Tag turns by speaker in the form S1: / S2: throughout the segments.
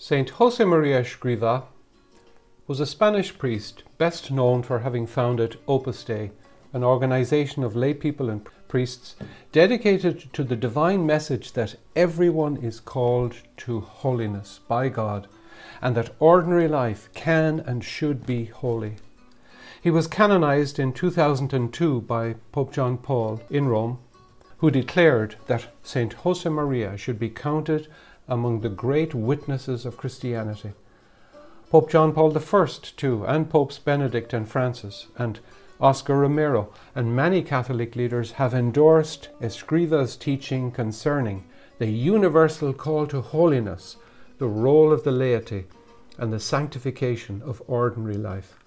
S1: Saint Josemaria Escriva was a Spanish priest best known for having founded Opus Dei, an organization of lay people and priests dedicated to the divine message that everyone is called to holiness by God and that ordinary life can and should be holy. He was canonized in 2002 by Pope John Paul in Rome, who declared that Saint Josemaria should be counted among the great witnesses of Christianity. Pope John Paul I too, and Popes Benedict and Francis, and Oscar Romero, and many Catholic leaders have endorsed Escriva's teaching concerning the universal call to holiness, the role of the laity, and the sanctification of ordinary life.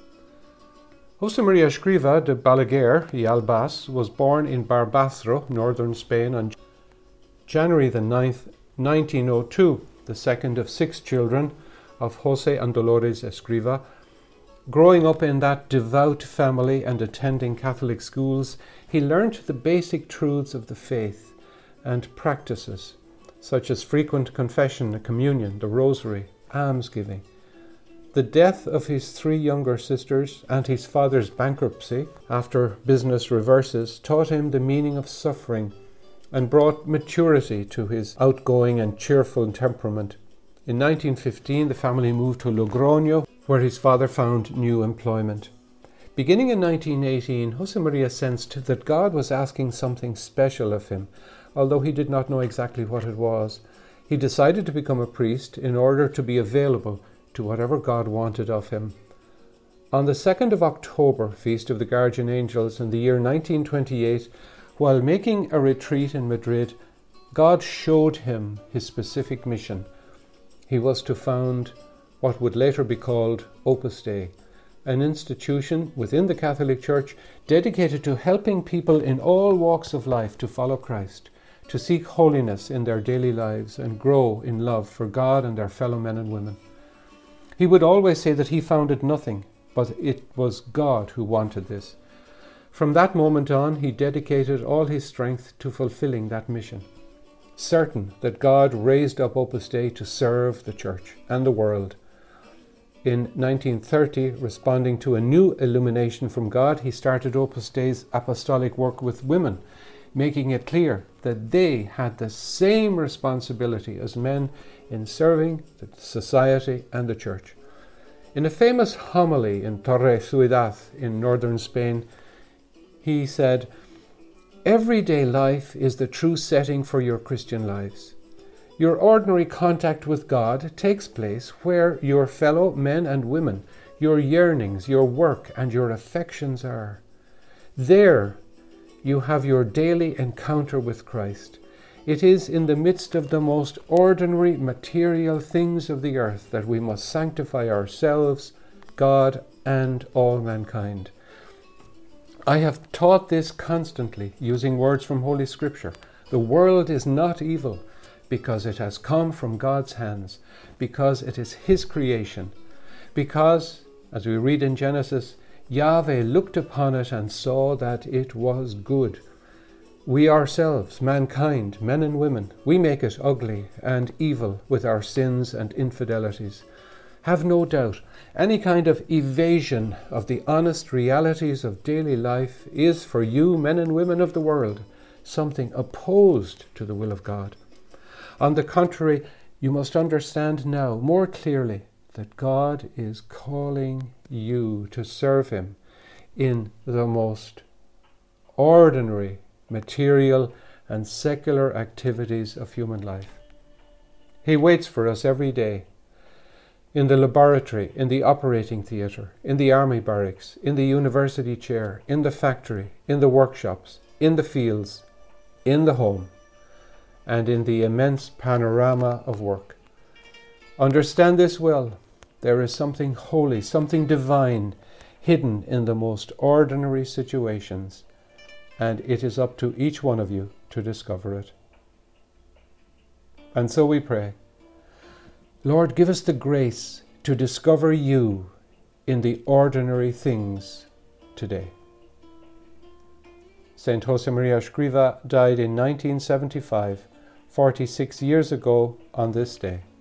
S1: Josemaria Escriva de Balaguer y Albas was born in Barbastro, northern Spain, on January the 9th, 1902, the second of 6 children of Jose and Dolores Escriva. Growing up in that devout family and attending Catholic schools, he learnt the basic truths of the faith and practices, such as frequent confession, communion, the rosary, almsgiving. The death of his 3 younger sisters and his father's bankruptcy after business reverses taught him the meaning of suffering and brought maturity to his outgoing and cheerful temperament. In 1915, the family moved to Logroño, where his father found new employment. Beginning in 1918, Josemaria sensed that God was asking something special of him, although he did not know exactly what it was. He decided to become a priest in order to be available to whatever God wanted of him. On the 2nd of October, Feast of the Guardian Angels, in the year 1928, while making a retreat in Madrid, God showed him his specific mission. He was to found what would later be called Opus Dei, an institution within the Catholic Church dedicated to helping people in all walks of life to follow Christ, to seek holiness in their daily lives and grow in love for God and their fellow men and women. He would always say that he founded nothing, but it was God who wanted this. From that moment on, he dedicated all his strength to fulfilling that mission, certain that God raised up Opus Dei to serve the Church and the world. In 1930, responding to a new illumination from God, he started Opus Dei's apostolic work with women, making it clear that they had the same responsibility as men in serving the society and the Church. In a famous homily in Torre Ciudad in northern Spain, he said, "Everyday life is the true setting for your Christian lives. Your ordinary contact with God takes place where your fellow men and women, your yearnings, your work, and your affections are. There you have your daily encounter with Christ. It is in the midst of the most ordinary material things of the earth that we must sanctify ourselves, God, and all mankind. I have taught this constantly, using words from Holy Scripture. The world is not evil, because it has come from God's hands, because it is His creation, because, as we read in Genesis, Yahweh looked upon it and saw that it was good. We ourselves, mankind, men and women, we make it ugly and evil with our sins and infidelities. Have no doubt, any kind of evasion of the honest realities of daily life is for you, men and women of the world, something opposed to the will of God. On the contrary, you must understand now more clearly that God is calling you to serve Him in the most ordinary material and secular activities of human life. He waits for us every day, in the laboratory, in the operating theatre, in the army barracks, in the university chair, in the factory, in the workshops, in the fields, in the home, and in the immense panorama of work. Understand this well. There is something holy, something divine, hidden in the most ordinary situations, and it is up to each one of you to discover it. And so we pray, Lord, give us the grace to discover you in the ordinary things today. Saint Josemaria Escriva died in 1975, 46 years ago on this day.